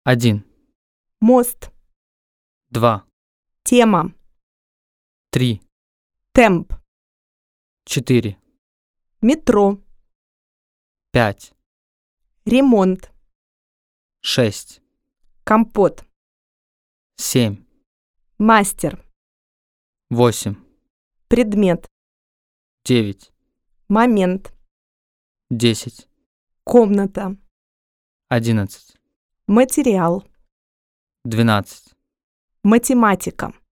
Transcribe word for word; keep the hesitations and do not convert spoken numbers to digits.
Один, мост, два, тема, три, темп, четыре, метро, пять, ремонт, шесть, компот, семь, мастер, восемь, предмет, девять, момент, десять, комната, одиннадцать, материал, двенадцать, математика,